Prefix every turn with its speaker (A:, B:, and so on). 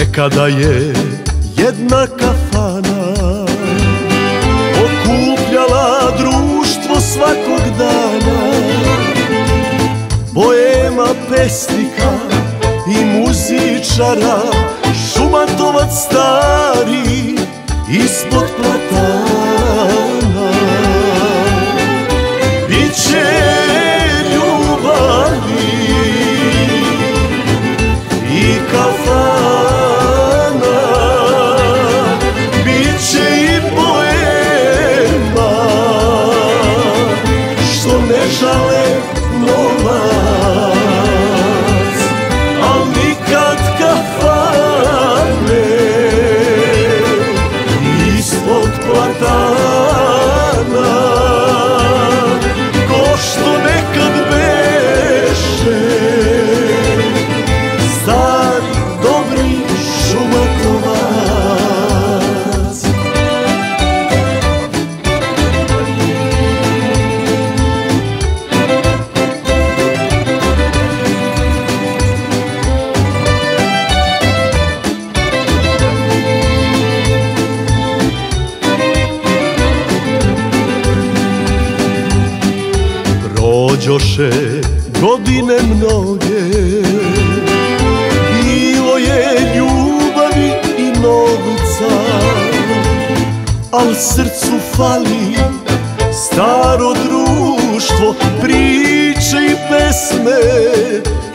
A: Nekada je jedna kafana okupljala društvo svakog dana, boema pesnika i muzičara, Šumatovac stari ispod platana. Biće ljubavi i kafana, biće i boema što ne žale novac, al nikad kafane ispod platana, ko što nekad beše stari dobri Šumatovac. Prođoše godine mnoge, bilo je ljubavi i novca, al srcu fali staro društvo, priče i pesme